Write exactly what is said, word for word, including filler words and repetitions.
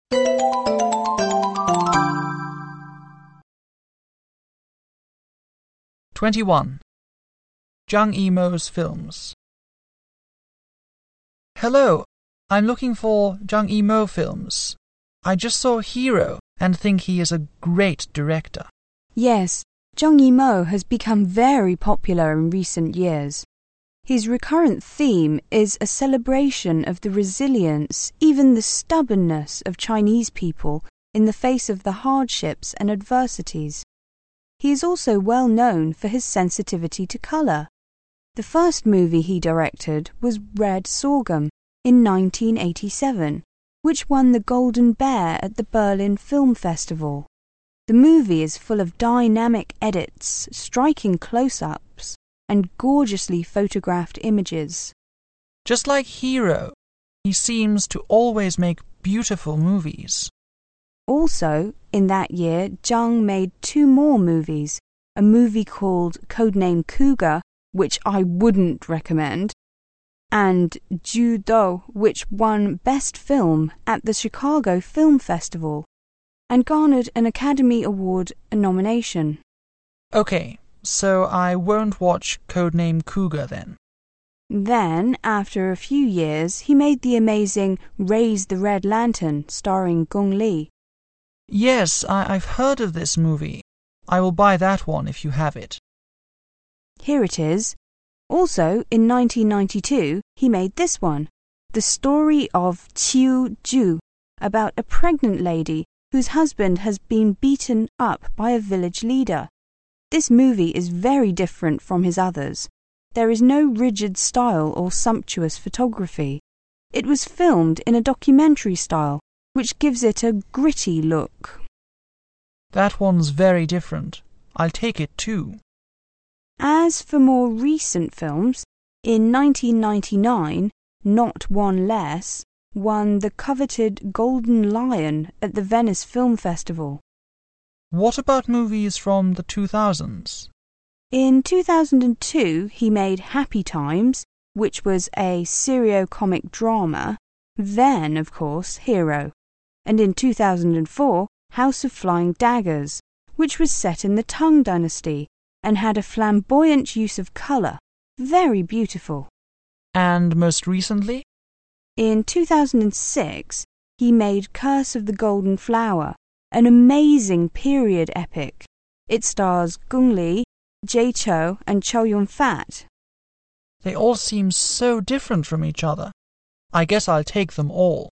twenty-one. Zhang Yimou's films. Hello, I'm looking for Zhang Yimou films. I just saw Hero and think he is a great director. Yes, Zhang Yimou has become very popular in recent years. His recurrent theme is a celebration of the resilience, even the stubbornness of Chinese people in the face of the hardships and adversities. He is also well known for his sensitivity to colour. The first movie he directed was Red Sorghum in nineteen eighty-seven, which won the Golden Bear at the Berlin Film Festival. The movie is full of dynamic edits, striking close-ups, and gorgeously photographed images. Just like Hero, he seems to always make beautiful movies. Also, in that year, Zhang made two more movies, a movie called Codename Cougar, which I wouldn't recommend, and Judo, which won Best Film at the Chicago Film Festival and garnered an Academy Award nomination. Okay, so I won't watch Codename Cougar then. Then, after a few years, he made the amazing Raise the Red Lantern, starring Gong Li. Yes, I I've heard of this movie. I will buy that one if you have it. Here it is. Also, in nineteen ninety-two, he made this one, The Story of Qiu Ju, about a pregnant lady whose husband has been beaten up by a village leader. This movie is very different from his others. There is no rigid style or sumptuous photography. It was filmed in a documentary style, which gives it a gritty look. That one's very different. I'll take it too. As for more recent films, in nineteen ninety-nine, Not One Less won the coveted Golden Lion at the Venice Film Festival. What about movies from the two thousands? In two thousand two, he made Happy Times, which was a serio-comic drama, then, of course, Hero, and in two thousand four, House of Flying Daggers, which was set in the Tang Dynasty and had a flamboyant use of colour, very beautiful. And most recently? In two thousand six, he made Curse of the Golden Flower, an amazing period epic. It stars Gong Li, Jay Chou and Chow Yun-fat. They all seem so different from each other. I guess I'll take them all.